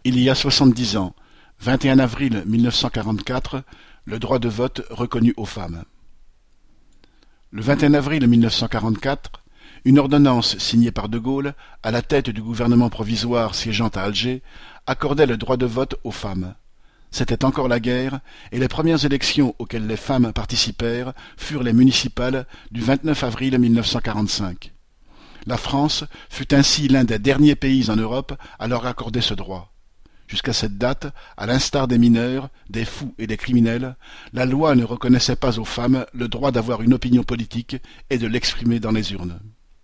Il y a 70 ans, 21 avril 1944, le droit de vote reconnu aux femmes. Le 21 avril 1944, une ordonnance signée par De Gaulle, à la tête du gouvernement provisoire siégeant à Alger, accordait le droit de vote aux femmes. C'était encore la guerre, et les premières élections auxquelles les femmes participèrent furent les municipales du 29 avril 1945. La France fut ainsi l'un des derniers pays en Europe à leur accorder ce droit. Jusqu'à cette date, à l'instar des mineurs, des fous et des criminels, la loi ne reconnaissait pas aux femmes le droit d'avoir une opinion politique et de l'exprimer dans les urnes.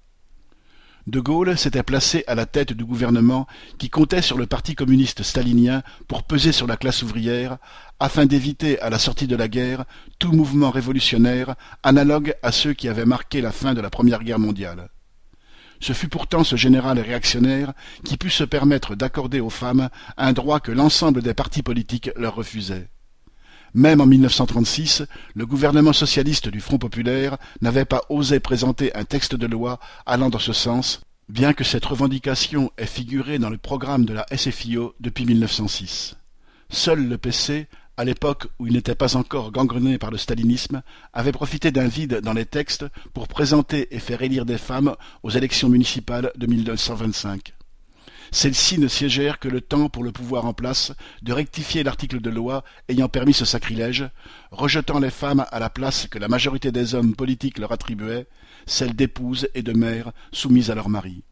De Gaulle s'était placé à la tête du gouvernement qui comptait sur le parti communiste stalinien pour peser sur la classe ouvrière afin d'éviter à la sortie de la guerre tout mouvement révolutionnaire analogue à ceux qui avaient marqué la fin de la Première Guerre mondiale. Ce fut pourtant ce général réactionnaire qui put se permettre d'accorder aux femmes un droit que l'ensemble des partis politiques leur refusaient. Même en 1936, le gouvernement socialiste du Front populaire n'avait pas osé présenter un texte de loi allant dans ce sens, bien que cette revendication ait figuré dans le programme de la SFIO depuis 1906. Seul le PC, à l'époque où il n'était pas encore gangrené par le stalinisme, avait profité d'un vide dans les textes pour présenter et faire élire des femmes aux élections municipales de 1925. Celles-ci ne siégèrent que le temps pour le pouvoir en place de rectifier l'article de loi ayant permis ce sacrilège, rejetant les femmes à la place que la majorité des hommes politiques leur attribuait, celle d'épouses et de mères soumises à leurs maris.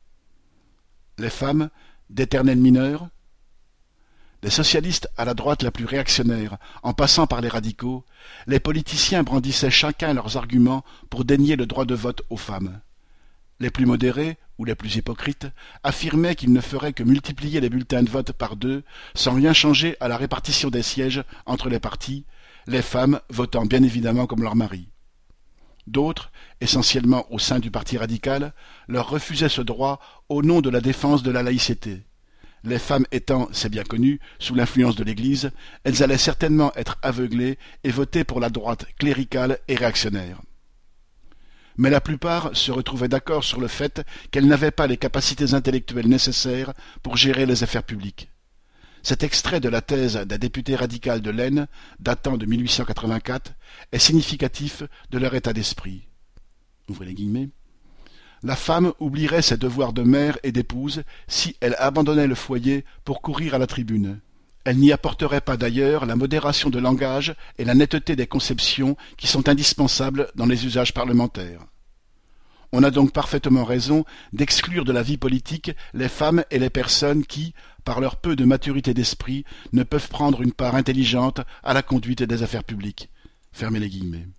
Les femmes, d'éternels mineurs? Des socialistes à la droite la plus réactionnaire, en passant par les radicaux, les politiciens brandissaient chacun leurs arguments pour dénier le droit de vote aux femmes. Les plus modérés, ou les plus hypocrites, affirmaient qu'ils ne feraient que multiplier les bulletins de vote par 2, sans rien changer à la répartition des sièges entre les partis, les femmes votant bien évidemment comme leurs maris. D'autres, essentiellement au sein du parti radical, leur refusaient ce droit au nom de la défense de la laïcité. Les femmes étant, c'est bien connu, sous l'influence de l'Église, elles allaient certainement être aveuglées et voter pour la droite cléricale et réactionnaire. Mais la plupart se retrouvaient d'accord sur le fait qu'elles n'avaient pas les capacités intellectuelles nécessaires pour gérer les affaires publiques. Cet extrait de la thèse d'un député radical de l'Aisne, datant de 1884, est significatif de leur état d'esprit. Ouvrez les guillemets. La femme oublierait ses devoirs de mère et d'épouse si elle abandonnait le foyer pour courir à la tribune. Elle n'y apporterait pas d'ailleurs la modération de langage et la netteté des conceptions qui sont indispensables dans les usages parlementaires. On a donc parfaitement raison d'exclure de la vie politique les femmes et les personnes qui, par leur peu de maturité d'esprit, ne peuvent prendre une part intelligente à la conduite des affaires publiques. Fermez les guillemets.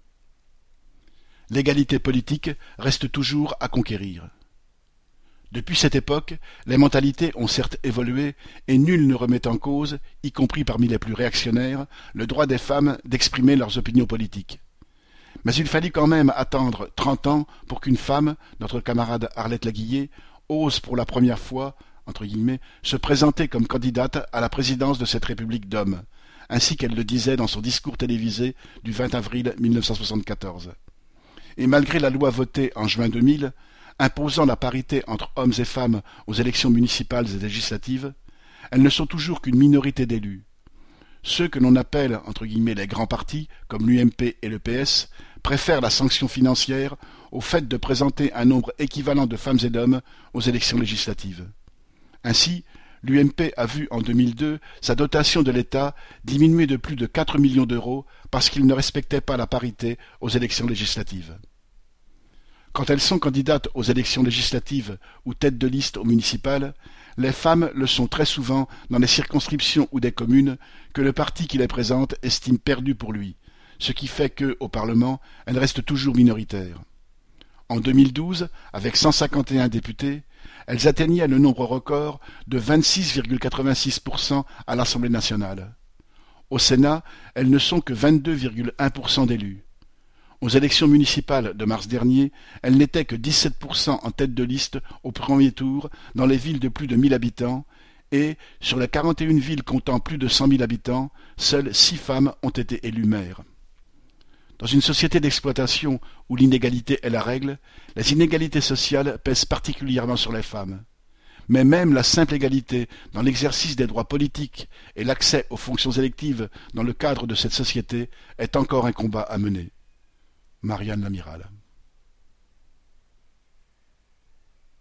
L'égalité politique reste toujours à conquérir. Depuis cette époque, les mentalités ont certes évolué et nul ne remet en cause, y compris parmi les plus réactionnaires, le droit des femmes d'exprimer leurs opinions politiques. Mais il fallut quand même attendre 30 ans pour qu'une femme, notre camarade Arlette Laguillet, ose pour la première fois, entre guillemets, se présenter comme candidate à la présidence de cette République d'hommes, ainsi qu'elle le disait dans son discours télévisé du 20 avril 1974. Et malgré la loi votée en juin 2000, imposant la parité entre hommes et femmes aux élections municipales et législatives, elles ne sont toujours qu'une minorité d'élus. Ceux que l'on appelle, entre guillemets, les grands partis, comme l'UMP et le PS, préfèrent la sanction financière au fait de présenter un nombre équivalent de femmes et d'hommes aux élections législatives. Ainsi, l'UMP a vu en 2002 sa dotation de l'État diminuer de plus de 4 millions d'euros parce qu'il ne respectait pas la parité aux élections législatives. Quand elles sont candidates aux élections législatives ou têtes de liste aux municipales, les femmes le sont très souvent dans les circonscriptions ou des communes que le parti qui les présente estime perdues pour lui, ce qui fait que, au Parlement, elles restent toujours minoritaires. En 2012, avec 151 députés, elles atteignaient le nombre record de 26,86% à l'Assemblée nationale. Au Sénat, elles ne sont que 22,1% d'élus. Aux élections municipales de mars dernier, elles n'étaient que 17% en tête de liste au premier tour dans les villes de plus de 1000 habitants et, sur les 41 villes comptant plus de 100 000 habitants, seules 6 femmes ont été élues maires. Dans une société d'exploitation où l'inégalité est la règle, les inégalités sociales pèsent particulièrement sur les femmes. Mais même la simple égalité dans l'exercice des droits politiques et l'accès aux fonctions électives dans le cadre de cette société est encore un combat à mener. Marianne Lamiral.